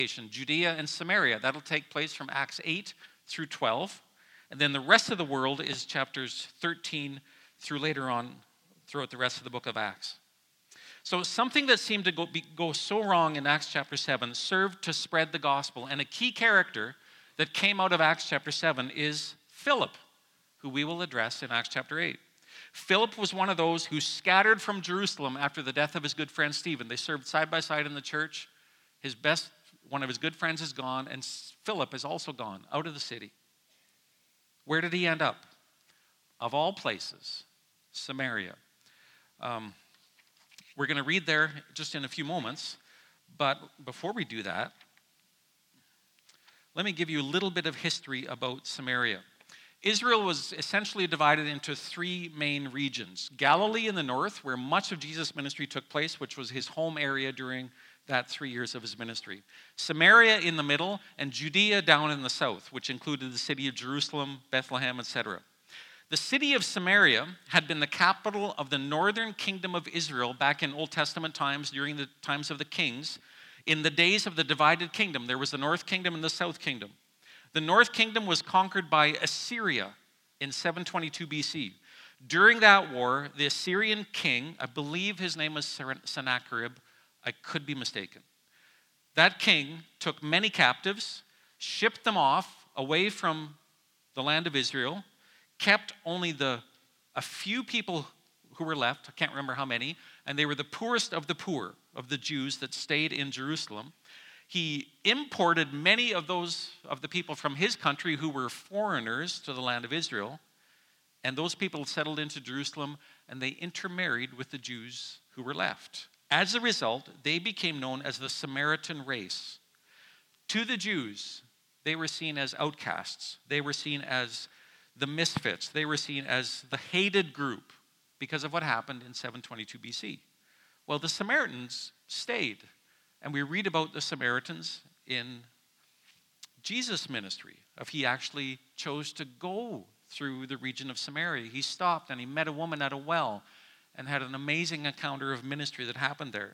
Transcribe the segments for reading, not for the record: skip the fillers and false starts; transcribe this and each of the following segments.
Judea and Samaria. That'll take place from Acts 8 through 12. And then the rest of the world is chapters 13 through later on throughout the rest of the book of Acts. So something that seemed to go so wrong in Acts chapter 7 served to spread the gospel. And a key character that came out of Acts chapter 7 is Philip, who we will address in Acts chapter 8. Philip was one of those who scattered from Jerusalem after the death of his good friend Stephen. They served side by side in the church. One of his good friends is gone, and Philip is also gone out of the city. Where did he end up? Of all places, Samaria. We're going to read there just in a few moments, but before we do that, let me give you a little bit of history about Samaria. Israel was essentially divided into three main regions. Galilee in the north, where much of Jesus' ministry took place, which was his home area during that 3 years of his ministry. Samaria in the middle, and Judea down in the south, which included the city of Jerusalem, Bethlehem, etc. The city of Samaria had been the capital of the northern kingdom of Israel back in Old Testament times, during the times of the kings. In the days of the divided kingdom, there was the north kingdom and the south kingdom. The north kingdom was conquered by Assyria in 722 BC. During that war, the Assyrian king, I believe his name was Sennacherib, I could be mistaken. That king took many captives, shipped them off away from the land of Israel, kept only a few people who were left, I can't remember how many, and they were the poorest of the poor of the Jews that stayed in Jerusalem. He imported many of the people from his country who were foreigners to the land of Israel, and those people settled into Jerusalem, and they intermarried with the Jews who were left. As a result, they became known as the Samaritan race. To the Jews, they were seen as outcasts. They were seen as the misfits. They were seen as the hated group because of what happened in 722 BC. Well, the Samaritans stayed. And we read about the Samaritans in Jesus' ministry, of he actually chose to go through the region of Samaria. He stopped and he met a woman at a well and had an amazing encounter of ministry that happened there.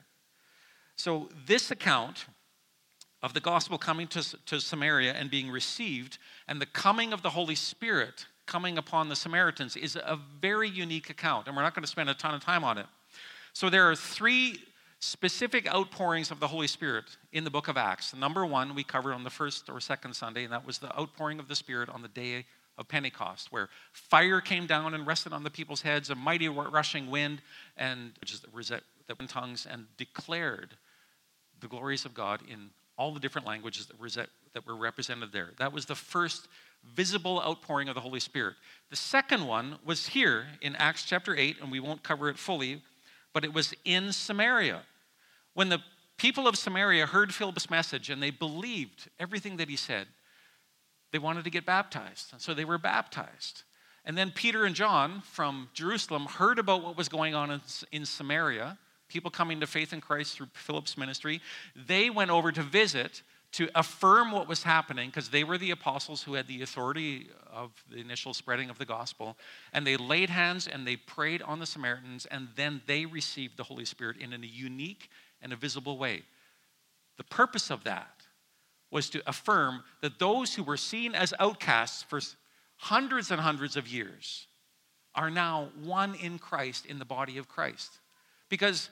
So this account of the gospel coming to Samaria and being received, and the coming of the Holy Spirit coming upon the Samaritans, is a very unique account, and we're not going to spend a ton of time on it. So there are three specific outpourings of the Holy Spirit in the book of Acts. Number one, we covered on the first or second Sunday, and that was the outpouring of the Spirit on the day of Pentecost, where fire came down and rested on the people's heads, a mighty rushing wind, and which is the tongues, and declared the glories of God in all the different languages that were represented there. That was the first visible outpouring of the Holy Spirit. The second one was here in Acts chapter 8, and we won't cover it fully, but it was in Samaria. When the people of Samaria heard Philip's message and they believed everything that he said, they wanted to get baptized, and so they were baptized. And then Peter and John from Jerusalem heard about what was going on in Samaria, people coming to faith in Christ through Philip's ministry. They went over to visit to affirm what was happening, because they were the apostles who had the authority of the initial spreading of the gospel. And they laid hands and they prayed on the Samaritans, and then they received the Holy Spirit in a unique and a visible way. The purpose of that was to affirm that those who were seen as outcasts for hundreds and hundreds of years are now one in Christ, in the body of Christ. Because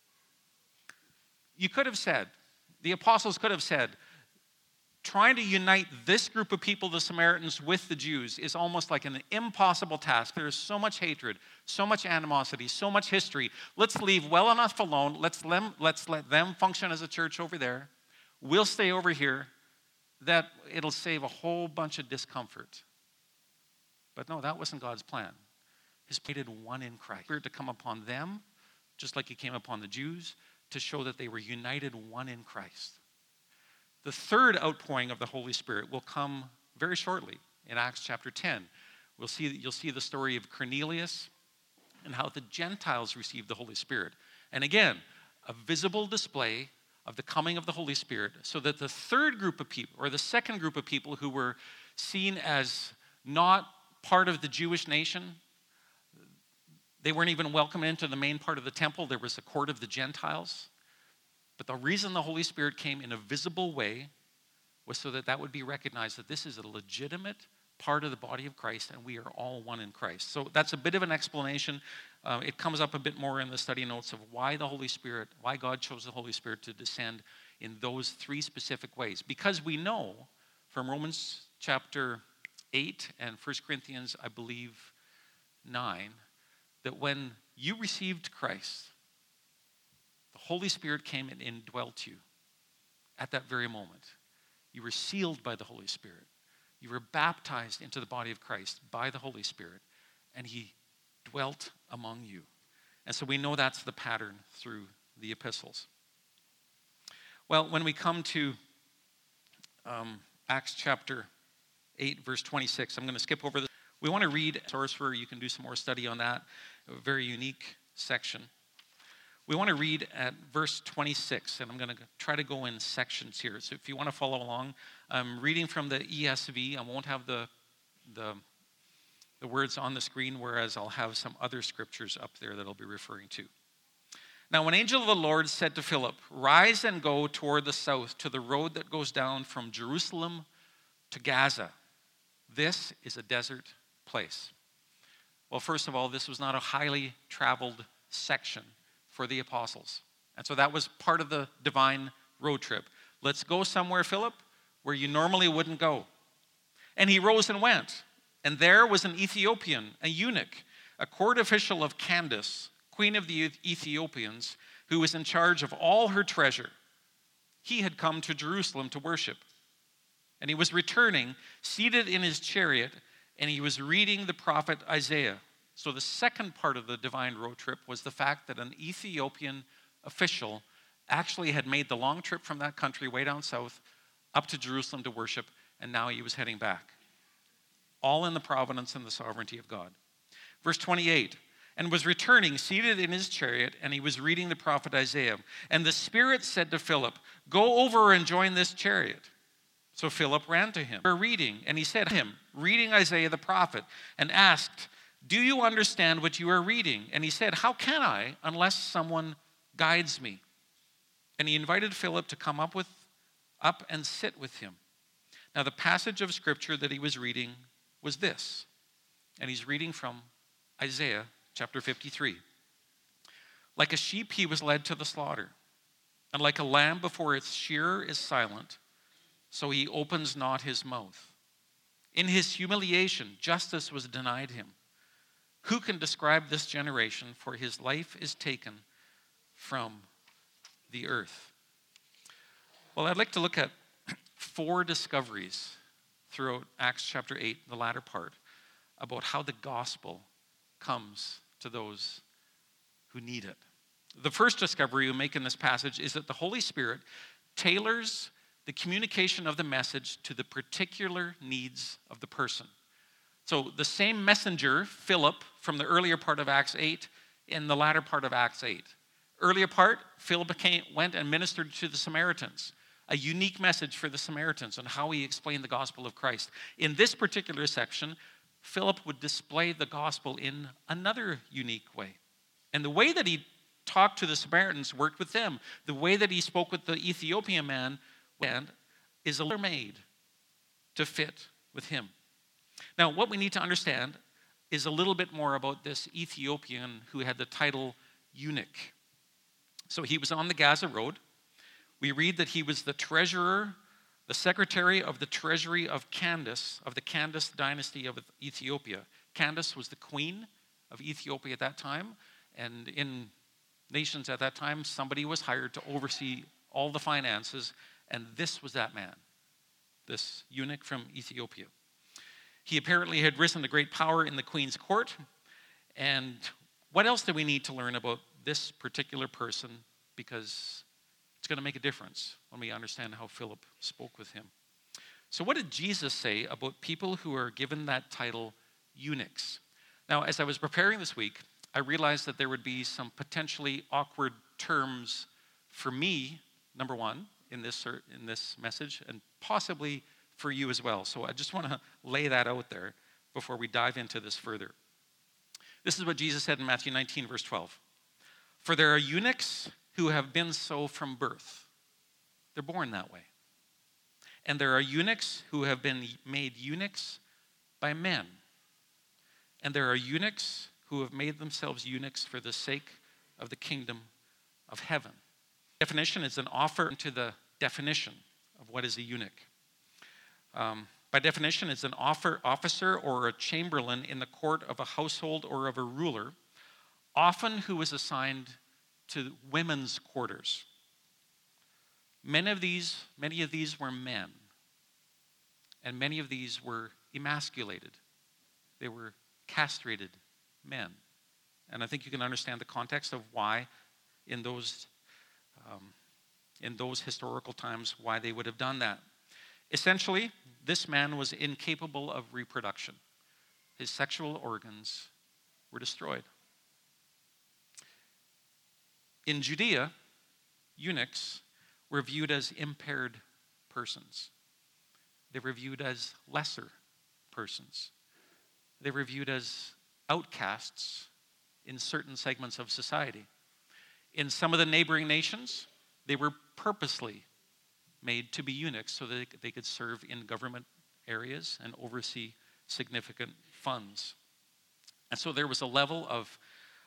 you could have said, the apostles could have said, trying to unite this group of people, the Samaritans, with the Jews is almost like an impossible task. There is so much hatred, so much animosity, so much history. Let's leave well enough alone. Let's let them function as a church over there. We'll stay over here. That it'll save a whole bunch of discomfort. But no, that wasn't God's plan. He's created one in Christ. Spirit to come upon them, just like he came upon the Jews, to show that they were united one in Christ. The third outpouring of the Holy Spirit will come very shortly in Acts chapter 10. You'll see the story of Cornelius and how the Gentiles received the Holy Spirit. And again, a visible display of the coming of the Holy Spirit, so that the third group of people, or the second group of people who were seen as not part of the Jewish nation, they weren't even welcome into the main part of the temple. There was a court of the Gentiles. But the reason the Holy Spirit came in a visible way was so that that would be recognized that this is a legitimate part of the body of Christ, and we are all one in Christ. So that's a bit of an explanation. It comes up a bit more in the study notes of why God chose the Holy Spirit to descend in those three specific ways. Because we know from Romans chapter 8 and 1 Corinthians, I believe, 9, that when you received Christ, the Holy Spirit came and indwelt you at that very moment. You were sealed by the Holy Spirit. You were baptized into the body of Christ by the Holy Spirit, and he dwelt among you. And so we know that's the pattern through the epistles. Well, when we come to Acts chapter 8, verse 26, I'm going to skip over this. We want to read a source where you can do some more study on that, a very unique section. We want to read at verse 26, and I'm going to try to go in sections here. So if you want to follow along, I'm reading from the ESV. I won't have the words on the screen, whereas I'll have some other scriptures up there that I'll be referring to. Now, an angel of the Lord said to Philip, "Rise and go toward the south to the road that goes down from Jerusalem to Gaza. This is a desert place." Well, first of all, this was not a highly traveled section for the apostles. And so that was part of the divine road trip. Let's go somewhere, Philip, where you normally wouldn't go. And he rose and went. And there was an Ethiopian, a eunuch, a court official of Candace, queen of the Ethiopians, who was in charge of all her treasure. He had come to Jerusalem to worship. And he was returning, seated in his chariot, and he was reading the prophet Isaiah. So the second part of the divine road trip was the fact that an Ethiopian official actually had made the long trip from that country way down south up to Jerusalem to worship, and now he was heading back. All in the providence and the sovereignty of God. Verse 28, and was returning, seated in his chariot, and he was reading the prophet Isaiah. And the Spirit said to Philip, "Go over and join this chariot." So Philip ran to him, reading, and he said to him, reading Isaiah the prophet, and asked, "Do you understand what you are reading?" And he said, "How can I unless someone guides me?" And he invited Philip to come up and sit with him. Now the passage of scripture that he was reading was this. And he's reading from Isaiah chapter 53. "Like a sheep he was led to the slaughter, and like a lamb before its shearer is silent, so he opens not his mouth. In his humiliation justice was denied him. Who can describe this generation? For his life is taken from the earth." Well, I'd like to look at 4 discoveries throughout Acts chapter 8, the latter part, about how the gospel comes to those who need it. The first discovery we make in this passage is that the Holy Spirit tailors the communication of the message to the particular needs of the person. So the same messenger, Philip, from the earlier part of Acts 8, in the latter part of Acts 8. Earlier part, Philip went and ministered to the Samaritans. A unique message for the Samaritans on how he explained the gospel of Christ. In this particular section, Philip would display the gospel in another unique way. And the way that he talked to the Samaritans worked with them. The way that he spoke with the Ethiopian man is a made to fit with him. Now, what we need to understand is a little bit more about this Ethiopian who had the title eunuch. So he was on the Gaza Road. We read that he was the treasurer, the secretary of the treasury of Candace, of the Candace dynasty of Ethiopia. Candace was the queen of Ethiopia at that time, and in nations at that time, somebody was hired to oversee all the finances, and this was that man, this eunuch from Ethiopia. He apparently had risen to great power in the queen's court. And what else do we need to learn about this particular person? Because it's going to make a difference when we understand how Philip spoke with him. So what did Jesus say about people who are given that title, eunuchs? Now, as I was preparing this week, I realized that there would be some potentially awkward terms for me, number one, in this message, and possibly for you as well. So I just want to lay that out there before we dive into this further. This is what Jesus said in Matthew 19, verse 12. "For there are eunuchs who have been so from birth. They're born that way. And there are eunuchs who have been made eunuchs by men. And there are eunuchs who have made themselves eunuchs for the sake of the kingdom of heaven. Definition is an offer to the definition of what is a eunuch. By definition, it's an officer or a chamberlain in the court of a household or of a ruler, often who is assigned to women's quarters. Many of these were men, and many of these were emasculated. They were castrated men. And I think you can understand the context of why in those historical times, why they would have done that. Essentially, this man was incapable of reproduction. His sexual organs were destroyed. In Judea, eunuchs were viewed as impaired persons. They were viewed as lesser persons. They were viewed as outcasts in certain segments of society. In some of the neighboring nations, they were purposely made to be eunuchs so that they could serve in government areas and oversee significant funds. And so there was a level of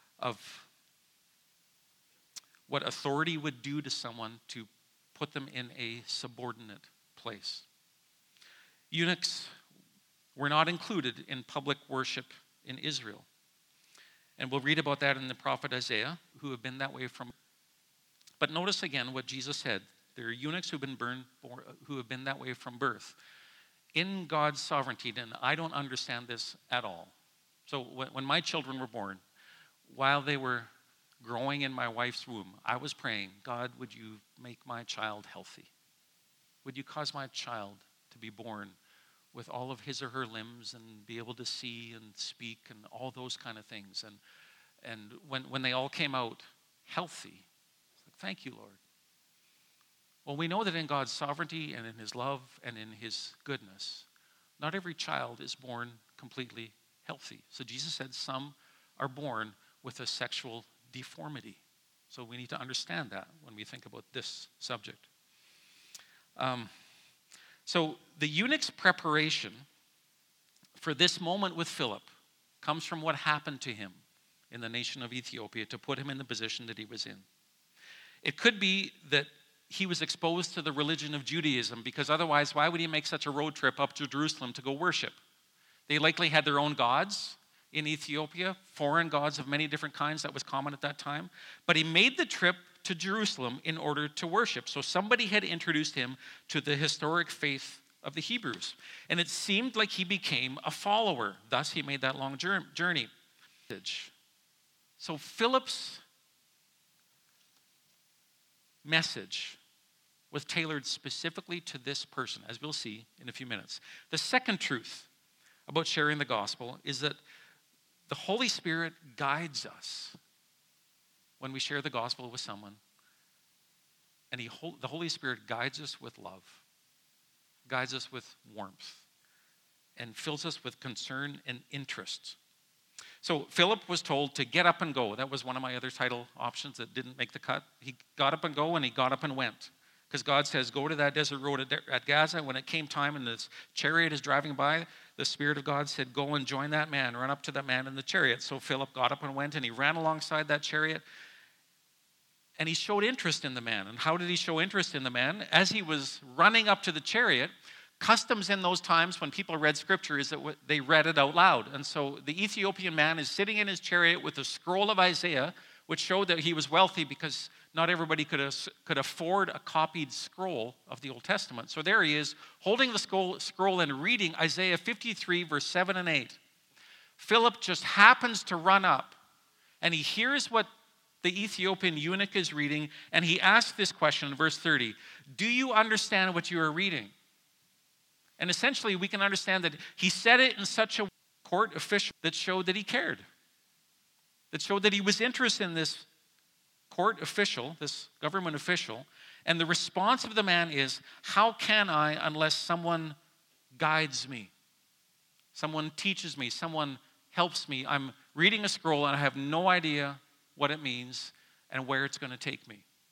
what authority would do to someone to put them in a subordinate place. Eunuchs were not included in public worship in Israel. And we'll read about that in the prophet Isaiah, who have been that way from. But notice again what Jesus said. There are eunuchs who have been that way from birth. In God's sovereignty, and I don't understand this at all. So when my children were born, while they were growing in my wife's womb, I was praying, God, would you make my child healthy? Would you cause my child to be born with all of his or her limbs and be able to see and speak and all those kind of things? And when they all came out healthy, it's like, thank you, Lord. Well, we know that in God's sovereignty and in his love and in his goodness, not every child is born completely healthy. So Jesus said some are born with a sexual deformity. So we need to understand that when we think about this subject. So the eunuch's preparation for this moment with Philip comes from what happened to him in the nation of Ethiopia to put him in the position that he was in. It could be that he was exposed to the religion of Judaism, because otherwise, why would he make such a road trip up to Jerusalem to go worship? They likely had their own gods in Ethiopia, foreign gods of many different kinds that was common at that time. But he made the trip to Jerusalem in order to worship. So somebody had introduced him to the historic faith of the Hebrews. And it seemed like he became a follower. Thus, he made that long journey. So Philip's message was tailored specifically to this person, as we'll see in a few minutes. The second truth about sharing the gospel is that the Holy Spirit guides us when we share the gospel with someone. And the Holy Spirit guides us with love, guides us with warmth, and fills us with concern and interest. So Philip was told to get up and go. That was one of my other title options that didn't make the cut. He got up and go, and he got up and went. Because God says, go to that desert road at Gaza. When it came time and this chariot is driving by, the Spirit of God said, go and join that man, run up to that man in the chariot. So Philip got up and went, and he ran alongside that chariot. And he showed interest in the man. And how did he show interest in the man? As he was running up to the chariot, customs in those times when people read scripture is that they read it out loud. And so the Ethiopian man is sitting in his chariot with a scroll of Isaiah, which showed that he was wealthy because not everybody could afford a copied scroll of the Old Testament. So there he is, holding the scroll and reading Isaiah 53, verse 7 and 8. Philip just happens to run up, and he hears what the Ethiopian eunuch is reading, and he asks this question in verse 30, do you understand what you are reading? And essentially, we can understand that he said it in such a court official that showed that he cared, that showed that he was interested in this court official, this government official. And the response of the man is, how can I unless someone guides me? Someone teaches me, someone helps me. I'm reading a scroll and I have no idea what it means and where it's going to take me.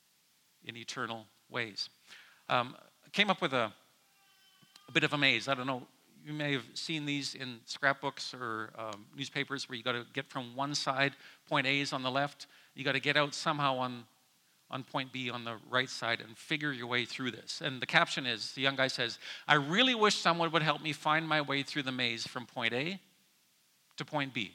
in eternal ways. Came up with a bit of a maze. I don't know, you may have seen these in scrapbooks or newspapers where you got to get from one side, point A is on the left, you got to get out somehow on point B on the right side and figure your way through this. And the caption is, the young guy says, "I really wish someone would help me find my way through the maze from point A to point B."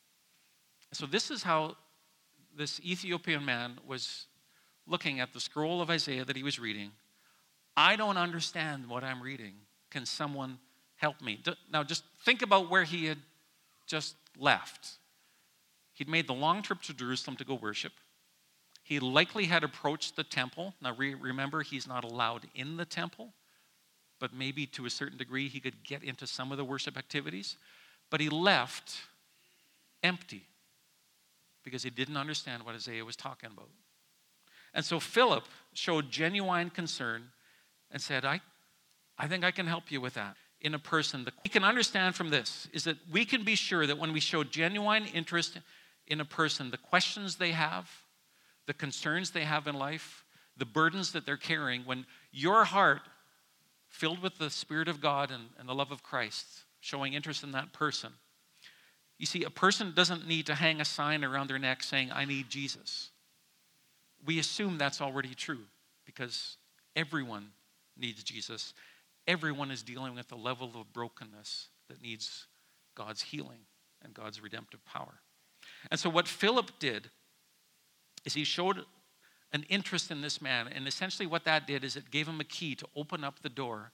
So this is how this Ethiopian man was looking at the scroll of Isaiah that he was reading. I don't understand what I'm reading. Can someone help me? Now just think about where he had just left. He'd made the long trip to Jerusalem to go worship. He likely had approached the temple. Now remember, he's not allowed in the temple, but maybe to a certain degree he could get into some of the worship activities. But he left empty because he didn't understand what Isaiah was talking about. And so Philip showed genuine concern and said, I think I can help you with that. In a person, we can understand from this is that we can be sure that when we show genuine interest in a person, the questions they have, the concerns they have in life, the burdens that they're carrying, when your heart, filled with the Spirit of God and the love of Christ, showing interest in that person. You see, a person doesn't need to hang a sign around their neck saying, "I need Jesus." We assume that's already true because everyone needs Jesus. Everyone is dealing with a level of brokenness that needs God's healing and God's redemptive power. And so what Philip did is he showed an interest in this man. And essentially what that did is it gave him a key to open up the door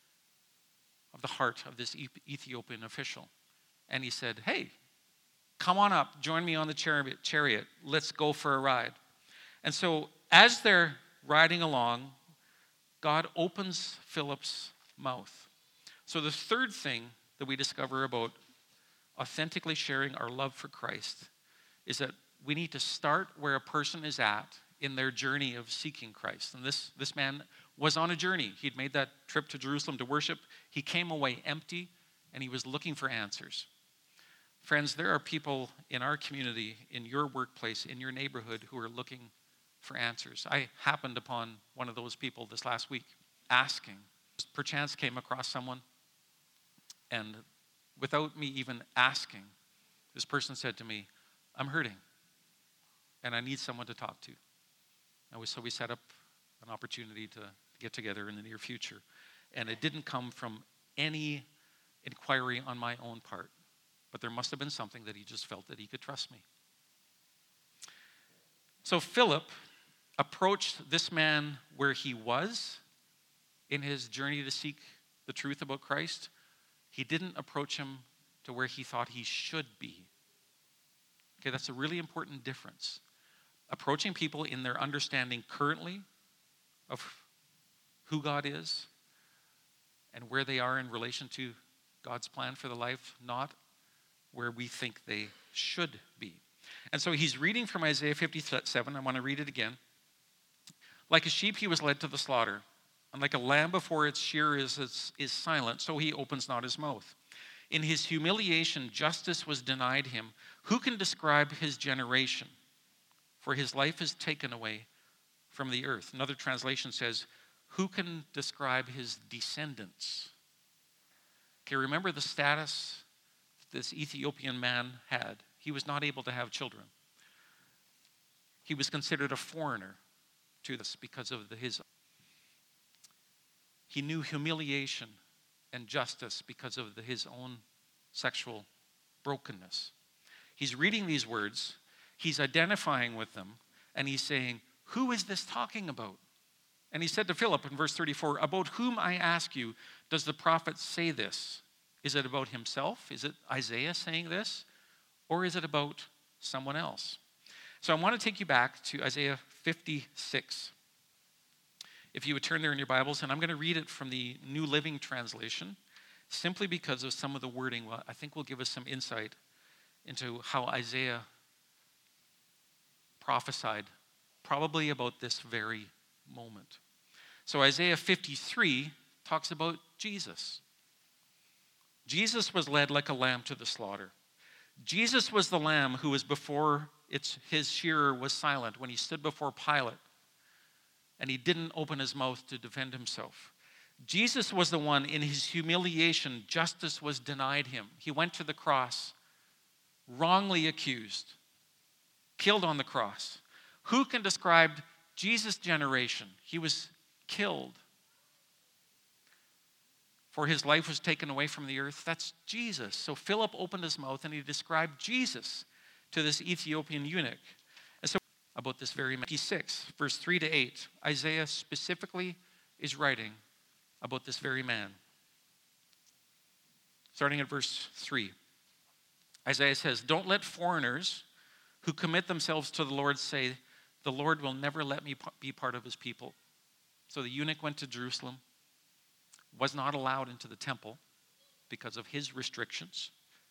of the heart of this Ethiopian official. And he said, "Hey, come on up. Join me on the chariot. Let's go for a ride." And so as they're riding along, God opens Philip's mouth. So the third thing that we discover about authentically sharing our love for Christ is that we need to start where a person is at in their journey of seeking Christ. And this man was on a journey. He'd made that trip to Jerusalem to worship. He came away empty, and he was looking for answers. Friends, there are people in our community, in your workplace, in your neighborhood, who are looking for answers. I happened upon one of those people this last week, asking. Perchance came across someone, and without me even asking, this person said to me, "I'm hurting, and I need someone to talk to." And so we set up an opportunity to get together in the near future. And it didn't come from any inquiry on my own part, but there must have been something that he just felt that he could trust me. So Philip approached this man where he was in his journey to seek the truth about Christ. He didn't approach him to where he thought he should be. Okay, that's a really important difference. Approaching people in their understanding currently of who God is and where they are in relation to God's plan for the life, not where we think they should be. And so he's reading from Isaiah 57. I want to read it again. "Like a sheep he was led to the slaughter, and like a lamb before its shearer is silent, so he opens not his mouth. In his humiliation, justice was denied him. Who can describe his generation? For his life is taken away from the earth." Another translation says, "Who can describe his descendants?" Okay, remember the status this Ethiopian man had. He was not able to have children. He was considered a foreigner to this because of his. He knew humiliation and justice because of his own sexual brokenness. He's reading these words, he's identifying with them, and he's saying, "Who is this talking about?" And he said to Philip in verse 34, "About whom, I ask you, does the prophet say this? Is it about himself? Is it Isaiah saying this? Or is it about someone else?" So I want to take you back to Isaiah 56. If you would turn there in your Bibles, and I'm going to read it from the New Living Translation, simply because of some of the wording, I think will give us some insight into how Isaiah prophesied, probably about this very moment. So Isaiah 53 talks about Jesus. Jesus was led like a lamb to the slaughter. Jesus was the lamb who was before his shearer was silent when he stood before Pilate. and he didn't open his mouth to defend himself. Jesus was the one, in his humiliation, justice was denied him. He went to the cross, wrongly accused, killed on the cross. Who can describe Jesus' generation? He was killed, for his life was taken away from the earth. That's Jesus. So Philip opened his mouth and he described Jesus to this Ethiopian eunuch. And so about this very man, 6, verse 3 to 8, Isaiah specifically is writing about this very man. Starting at verse 3, Isaiah says, "Don't let foreigners who commit themselves to the Lord say, 'The Lord will never let me be part of his people.'" So the eunuch went to Jerusalem, was not allowed into the temple because of his restrictions.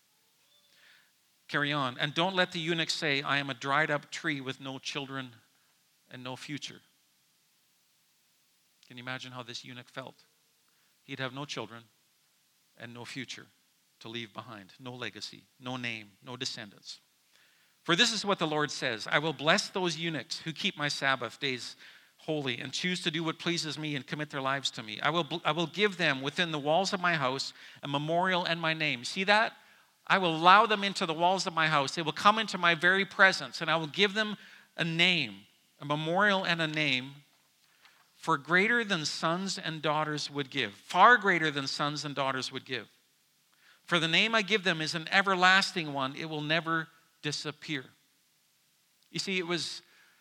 Carry on. "And don't let the eunuch say, 'I am a dried up tree with no children and no future.'" Can you imagine how this eunuch felt? He'd have no children and no future to leave behind, no legacy, no name, no descendants. "For this is what the Lord says, I will bless those eunuchs who keep my Sabbath days holy and choose to do what pleases me and commit their lives to me. I will give them within the walls of my house a memorial and my name." See that? I will allow them into the walls of my house. They will come into my very presence, and I will give them a name, a memorial and a name, for greater than sons and daughters would give, far greater than sons and daughters would give. "For the name I give them is an everlasting one. It will never disappear." You see, it was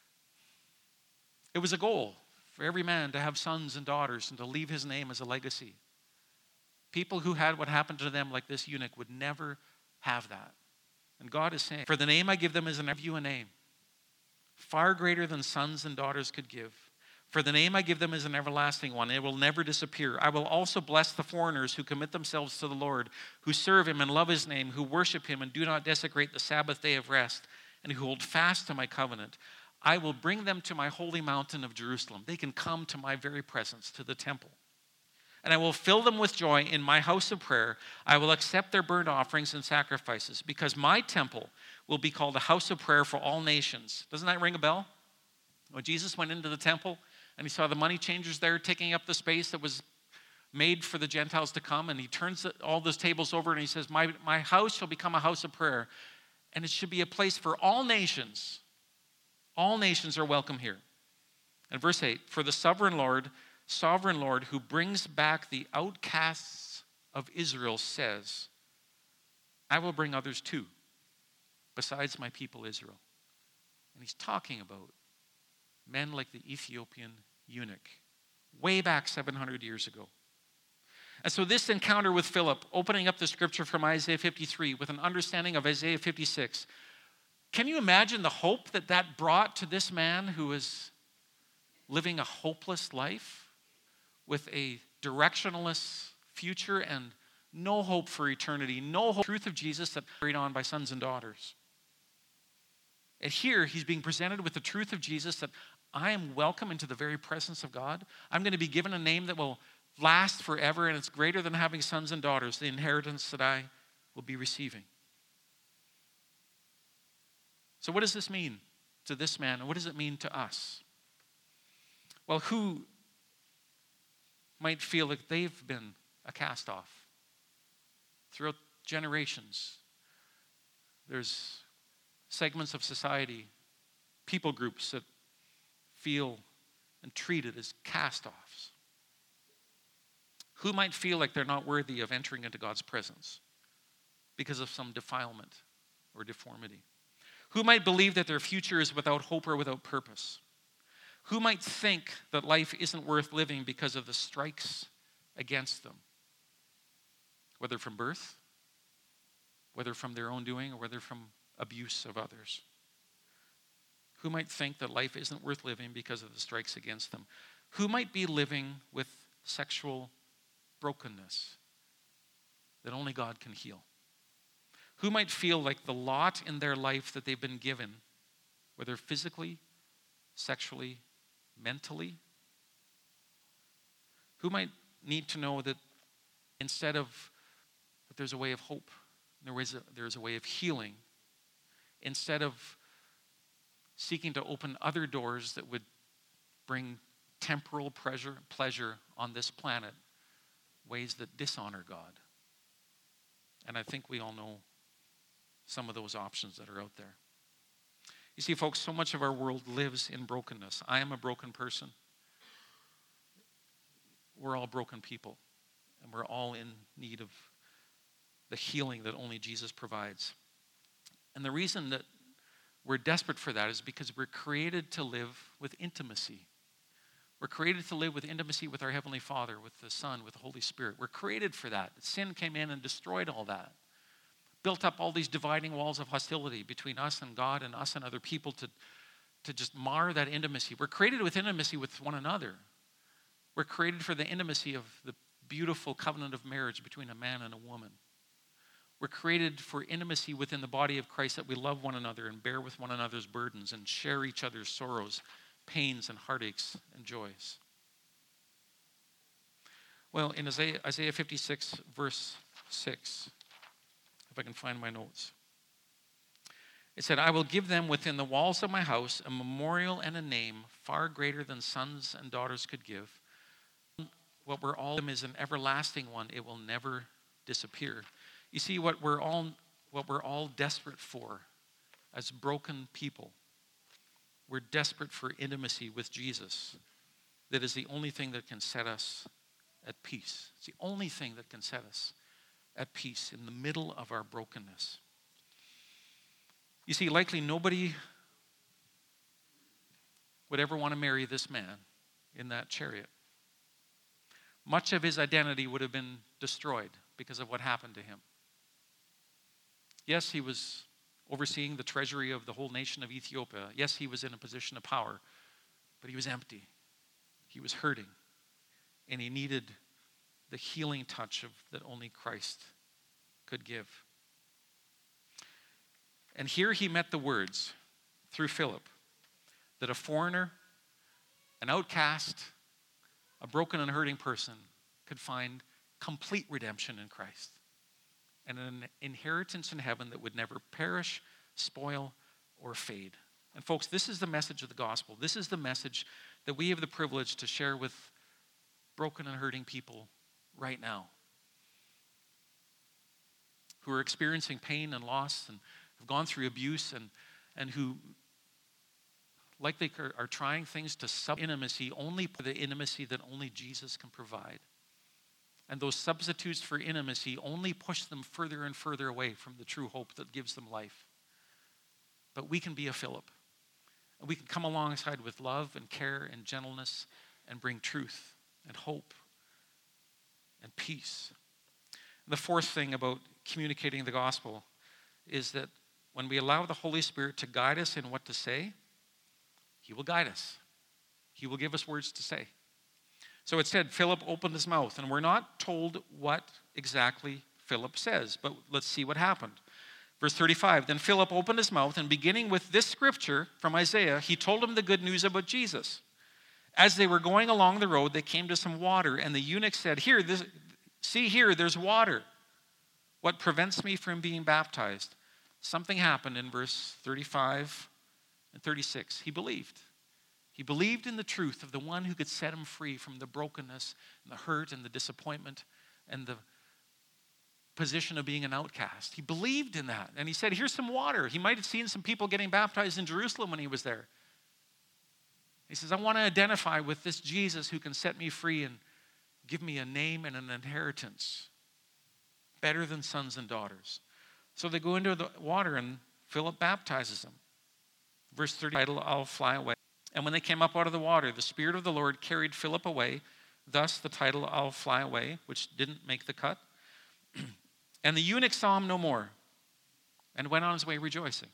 a goal for every man to have sons and daughters and to leave his name as a legacy. People who had what happened to them, like this eunuch, would never have that. And God is saying, "For the name I give them is a name, far greater than sons and daughters could give. For the name I give them is an everlasting one. It will never disappear. I will also bless the foreigners who commit themselves to the Lord, who serve him and love his name, who worship him and do not desecrate the Sabbath day of rest, and who hold fast to my covenant. I will bring them to my holy mountain of Jerusalem." They can come to my very presence, to the temple. "And I will fill them with joy in my house of prayer. I will accept their burnt offerings and sacrifices, because my temple will be called a house of prayer for all nations." Doesn't that ring a bell? When Jesus went into the temple and he saw the money changers there taking up the space that was made for the Gentiles to come, and he turns all those tables over and he says, my house shall become a house of prayer, and it should be a place for all nations. All nations are welcome here. And verse 8, "For the sovereign Lord who brings back the outcasts of Israel says, I will bring others too, besides my people Israel." And he's talking about men like the Ethiopian eunuch, way back 700 years ago. And so this encounter with Philip, opening up the scripture from Isaiah 53 with an understanding of Isaiah 56, can you imagine the hope that brought to this man who was living a hopeless life with a directionless future and no hope for eternity, no hope, truth of Jesus that carried on by sons and daughters. And here he's being presented with the truth of Jesus that I am welcome into the very presence of God. I'm going to be given a name that will last forever, and it's greater than having sons and daughters, the inheritance that I will be receiving. So what does this mean to this man, and what does it mean to us? Well, who might feel like they've been a cast-off throughout generations? There's segments of society, people groups that feel and treated as cast-offs. Who might feel like they're not worthy of entering into God's presence because of some defilement or deformity? Who might believe that their future is without hope or without purpose? Who might think that life isn't worth living because of the strikes against them, whether from birth, whether from their own doing, or whether from abuse of others? Who might think that life isn't worth living because of the strikes against them? Who might be living with sexual brokenness that only God can heal? Who might feel like the lot in their life that they've been given, whether physically, sexually, mentally? Who might need to know that instead of that there's a way of hope, there's a way of healing, instead of seeking to open other doors that would bring temporal pleasure on this planet, ways that dishonor God. And I think we all know some of those options that are out there. You see, folks, so much of our world lives in brokenness. I am a broken person. We're all broken people, and we're all in need of the healing that only Jesus provides. And the reason that we're desperate for that is because we're created to live with intimacy. We're created to live with intimacy with our Heavenly Father, with the Son, with the Holy Spirit. We're created for that. Sin came in and destroyed all that. Built up all these dividing walls of hostility between us and God and us and other people to just mar that intimacy. We're created with intimacy with one another. We're created for the intimacy of the beautiful covenant of marriage between a man and a woman. We're created for intimacy within the body of Christ, that we love one another and bear with one another's burdens and share each other's sorrows, pains and heartaches and joys. Well, in Isaiah 56, verse 6, if I can find my notes, it said, I will give them within the walls of my house a memorial and a name far greater than sons and daughters could give. What we're all is an everlasting one. It will never disappear. You see, what we're all desperate for as broken people, we're desperate for intimacy with Jesus. That is the only thing that can set us at peace. It's the only thing that can set us at peace in the middle of our brokenness. You see, likely nobody would ever want to marry this man in that chariot. Much of his identity would have been destroyed because of what happened to him. Yes, he was overseeing the treasury of the whole nation of Ethiopia. Yes, he was in a position of power, but he was empty. He was hurting, and he needed the healing touch that only Christ could give. And here he met the words through Philip that a foreigner, an outcast, a broken and hurting person could find complete redemption in Christ and an inheritance in heaven that would never perish, spoil, or fade. And folks, this is the message of the gospel. This is the message that we have the privilege to share with broken and hurting people right now, who are experiencing pain and loss and have gone through abuse and who likely are trying things to sub-intimacy, only the intimacy that only Jesus can provide. And those substitutes for intimacy only push them further and further away from the true hope that gives them life. But we can be a Philip. And we can come alongside with love and care and gentleness and bring truth and hope and peace. And the fourth thing about communicating the gospel is that when we allow the Holy Spirit to guide us in what to say, he will guide us. He will give us words to say. So it said Philip opened his mouth, and we're not told what exactly Philip says, but let's see what happened. Verse 35, then Philip opened his mouth, and beginning with this scripture from Isaiah, he told him the good news about Jesus. As they were going along the road, they came to some water, and the eunuch said, see here, there's water. What prevents me from being baptized? Something happened in verse 35 and 36. He believed. He believed in the truth of the one who could set him free from the brokenness and the hurt and the disappointment and the position of being an outcast. He believed in that. And he said, here's some water. He might have seen some people getting baptized in Jerusalem when he was there. He says, I want to identify with this Jesus who can set me free and give me a name and an inheritance better than sons and daughters. So they go into the water, and Philip baptizes them. Verse 30, I'll fly away. And when they came up out of the water, the Spirit of the Lord carried Philip away. Thus the title, I'll fly away, which didn't make the cut. And the eunuch saw him no more and went on his way rejoicing.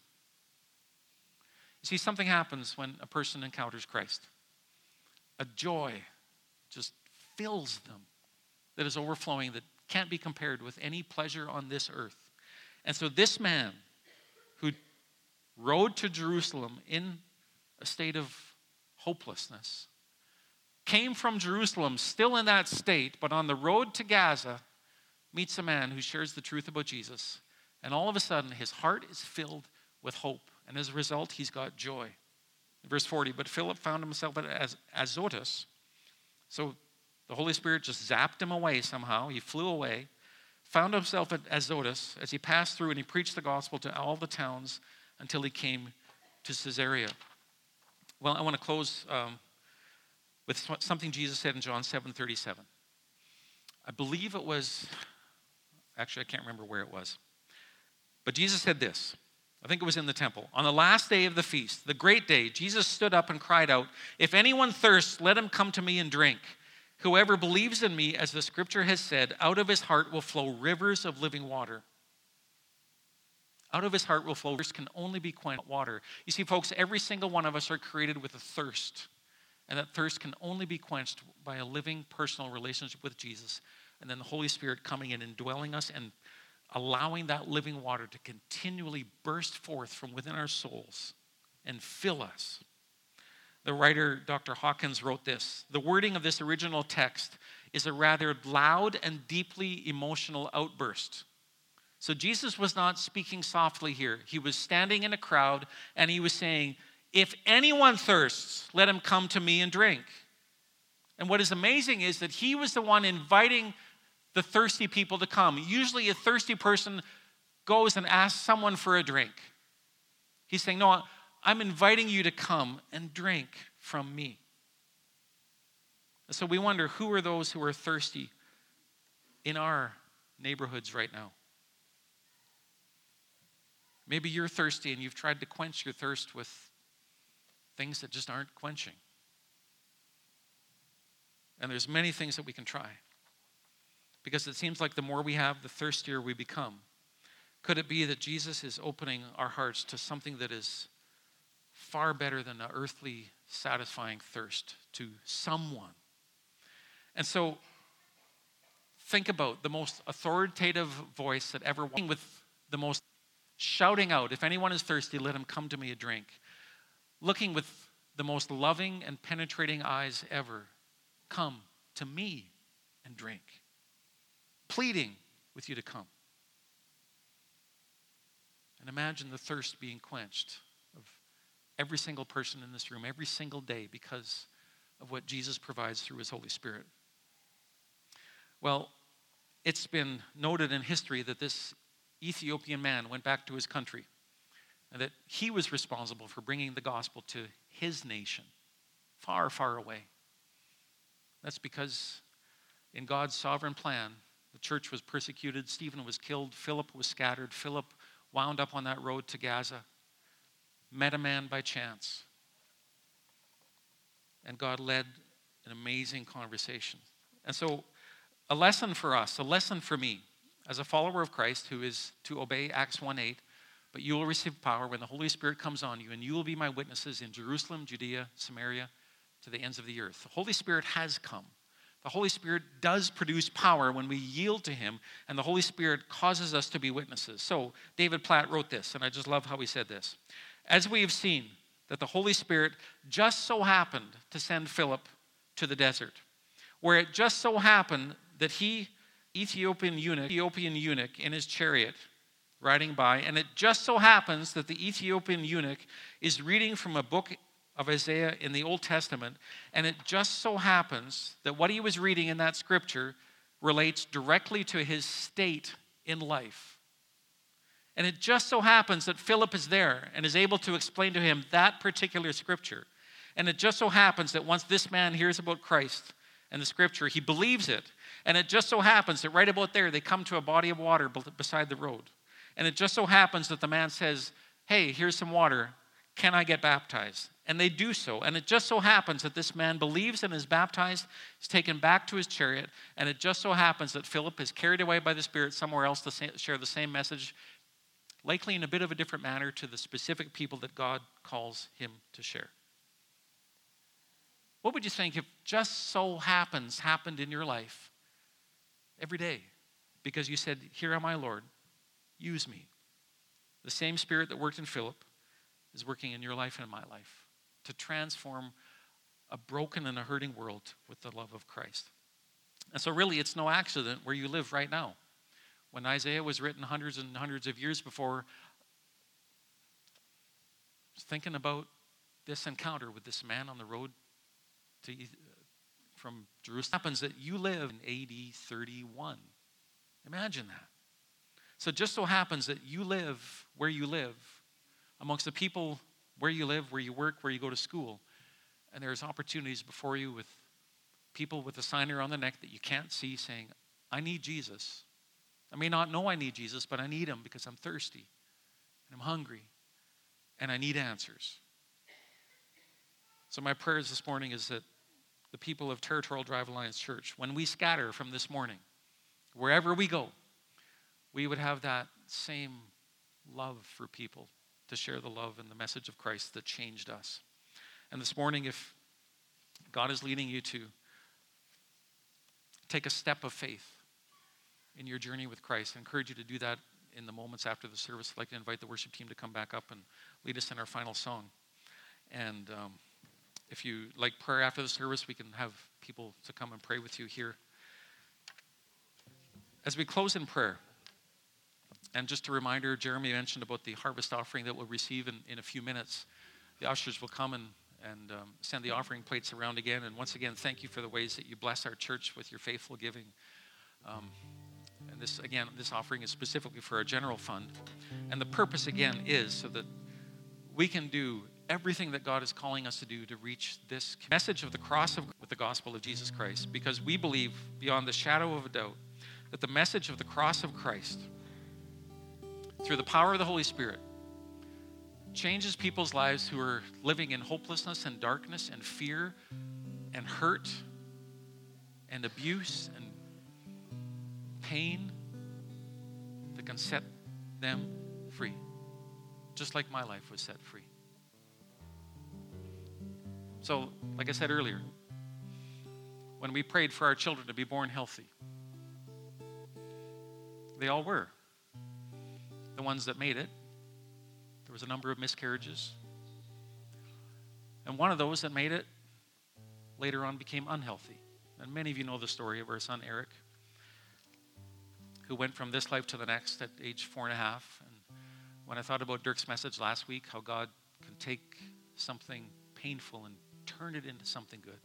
You see, something happens when a person encounters Christ. A joy just fills them that is overflowing, that can't be compared with any pleasure on this earth. And so this man who rode to Jerusalem in a state of hopelessness came from Jerusalem still in that state, but on the road to Gaza meets a man who shares the truth about Jesus. And all of a sudden, his heart is filled with hope. And as a result, he's got joy. Verse 40, but Philip found himself at Azotus, So the Holy Spirit just zapped him away somehow. He flew away, found himself at Azotus as he passed through, and he preached the gospel to all the towns until he came to Caesarea. Well, I want to close with something Jesus said in John 7:37. I believe it was, actually I can't remember where it was. But Jesus said this. I think it was in the temple. On the last day of the feast, the great day, Jesus stood up and cried out, "If anyone thirsts, let him come to me and drink. Whoever believes in me, as the scripture has said, out of his heart will flow rivers of living water." Out of his heart will flow rivers can only be quenched by water. You see, folks, every single one of us are created with a thirst. And that thirst can only be quenched by a living personal relationship with Jesus. And then the Holy Spirit coming in and indwelling us and allowing that living water to continually burst forth from within our souls and fill us. The writer, Dr. Hawkins, wrote this: "The wording of this original text is a rather loud and deeply emotional outburst." So Jesus was not speaking softly here. He was standing in a crowd and he was saying, "If anyone thirsts, let him come to me and drink." And what is amazing is that he was the one inviting the thirsty people to come. Usually a thirsty person goes and asks someone for a drink. He's saying, "No, I'm inviting you to come and drink from me." And so we wonder, who are those who are thirsty in our neighborhoods right now? Maybe you're thirsty and you've tried to quench your thirst with things that just aren't quenching. And there's many things that we can try, because it seems like the more we have, the thirstier we become. Could it be that Jesus is opening our hearts to something that is far better than an earthly satisfying thirst, to someone? And so think about the most authoritative voice that ever walked, with the most shouting out, "If anyone is thirsty, let him come to me and drink." Looking with the most loving and penetrating eyes ever, "Come to me and drink." Pleading with you to come. And imagine the thirst being quenched of every single person in this room, every single day, because of what Jesus provides through his Holy Spirit. Well, it's been noted in history that this Ethiopian man went back to his country, and that he was responsible for bringing the gospel to his nation, far, far away. That's because in God's sovereign plan, the church was persecuted, Stephen was killed, Philip was scattered, Philip wound up on that road to Gaza, met a man by chance, and God led an amazing conversation. And so a lesson for us, a lesson for me, as a follower of Christ who is to obey Acts 1:8, "But you will receive power when the Holy Spirit comes on you, and you will be my witnesses in Jerusalem, Judea, Samaria, to the ends of the earth." The Holy Spirit has come. The Holy Spirit does produce power when we yield to him, and the Holy Spirit causes us to be witnesses. So David Platt wrote this, and I just love how he said this: "As we have seen that the Holy Spirit just so happened to send Philip to the desert, where it just so happened that he, Ethiopian eunuch in his chariot riding by, and it just so happens that the Ethiopian eunuch is reading from a book of Isaiah in the Old Testament, and it just so happens that what he was reading in that scripture relates directly to his state in life. And it just so happens that Philip is there and is able to explain to him that particular scripture. And it just so happens that once this man hears about Christ and the scripture, he believes it. And it just so happens that right about there, they come to a body of water beside the road. And it just so happens that the man says, "Hey, here's some water. Can I get baptized?" And they do so. And it just so happens that this man believes and is baptized, is taken back to his chariot. And it just so happens that Philip is carried away by the Spirit somewhere else to share the same message, likely in a bit of a different manner, to the specific people that God calls him to share. What would you think if just so happened in your life every day? Because you said, "Here am I, Lord, use me." The same Spirit that worked in Philip is working in your life and in my life to transform a broken and a hurting world with the love of Christ. And so really, it's no accident where you live right now. When Isaiah was written hundreds and hundreds of years before, I was thinking about this encounter with this man on the road from Jerusalem. It happens that you live in AD 31. Imagine that. So it just so happens that you live where you live, amongst the people where you live, where you work, where you go to school. And there's opportunities before you with people with a sign around the neck that you can't see saying, I need Jesus. I may not know I need Jesus, but I need him because I'm thirsty and I'm hungry and I need answers. So my prayers this morning is that the people of Territorial Drive Alliance Church, when we scatter from this morning, wherever we go, we would have that same love for people to share the love and the message of Christ that changed us. And this morning, if God is leading you to take a step of faith in your journey with Christ, I encourage you to do that in the moments after the service. I'd like to invite the worship team to come back up and lead us in our final song. And if you like prayer after the service, we can have people to come and pray with you here. As we close in prayer, and just a reminder, Jeremy mentioned about the harvest offering that we'll receive in a few minutes. The ushers will come and send the offering plates around again. And once again, thank you for the ways that you bless our church with your faithful giving. And this offering is specifically for our general fund. And the purpose, again, is so that we can do everything that God is calling us to do to reach this message of the cross with the gospel of Jesus Christ. Because we believe, beyond the shadow of a doubt, that the message of the cross of Christ, through the power of the Holy Spirit, changes people's lives who are living in hopelessness and darkness and fear and hurt and abuse and pain, that can set them free, just like my life was set free. So, like I said earlier, when we prayed for our children to be born healthy, they all were. The ones that made it, there was a number of miscarriages. And one of those that made it later on became unhealthy. And many of you know the story of our son Eric, who went from this life to the next at age 4.5. And when I thought about Dirk's message last week, how God can take something painful and turn it into something good.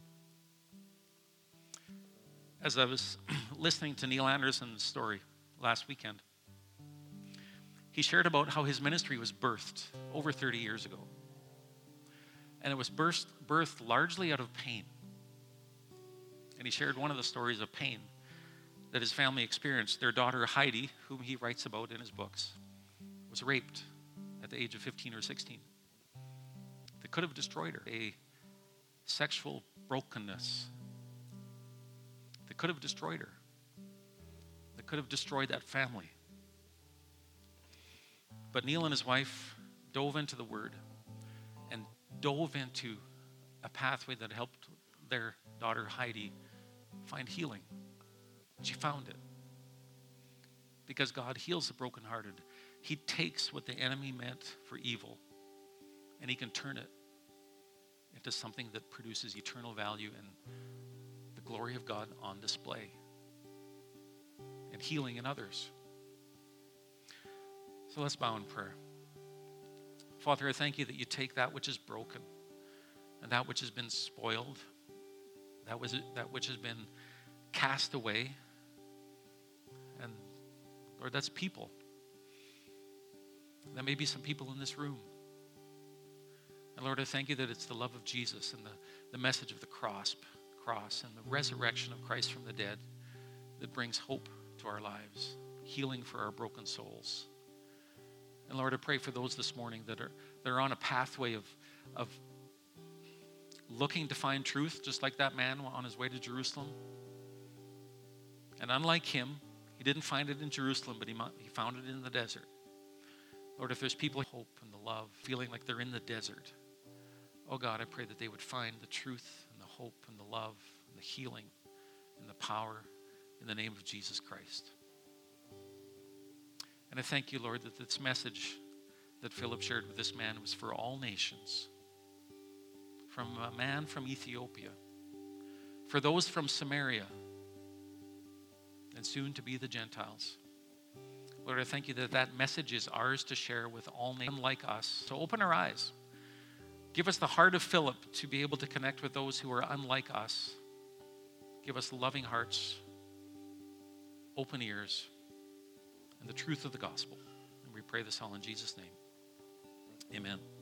As I was listening to Neil Anderson's story last weekend, he shared about how his ministry was birthed over 30 years ago. And it was birthed largely out of pain. And he shared one of the stories of pain that his family experienced. Their daughter Heidi, whom he writes about in his books, was raped at the age of 15 or 16. They could have destroyed her. A sexual brokenness. They could have destroyed her. They could have destroyed that family. But Neil and his wife dove into the Word and dove into a pathway that helped their daughter Heidi find healing. She found it. Because God heals the brokenhearted. He takes what the enemy meant for evil and he can turn it into something that produces eternal value and the glory of God on display and healing in others. So let's bow in prayer. Father, I thank you that you take that which is broken and that which has been spoiled, that which has been cast away. And Lord, that's people. There may be some people in this room. And Lord, I thank you that it's the love of Jesus and the message of the cross and the resurrection of Christ from the dead that brings hope to our lives, healing for our broken souls. And Lord, I pray for those this morning that are on a pathway of looking to find truth, just like that man on his way to Jerusalem. And unlike him, he didn't find it in Jerusalem, but he found it in the desert. Lord, if there's people hope and the love, feeling like they're in the desert, oh God, I pray that they would find the truth and the hope and the love and the healing and the power in the name of Jesus Christ. And I thank you, Lord, that this message that Philip shared with this man was for all nations. From a man from Ethiopia, for those from Samaria, and soon to be the Gentiles. Lord, I thank you that that message is ours to share with all nations like us. So open our eyes. Give us the heart of Philip to be able to connect with those who are unlike us. Give us loving hearts, open ears, and the truth of the gospel. And we pray this all in Jesus' name. Amen.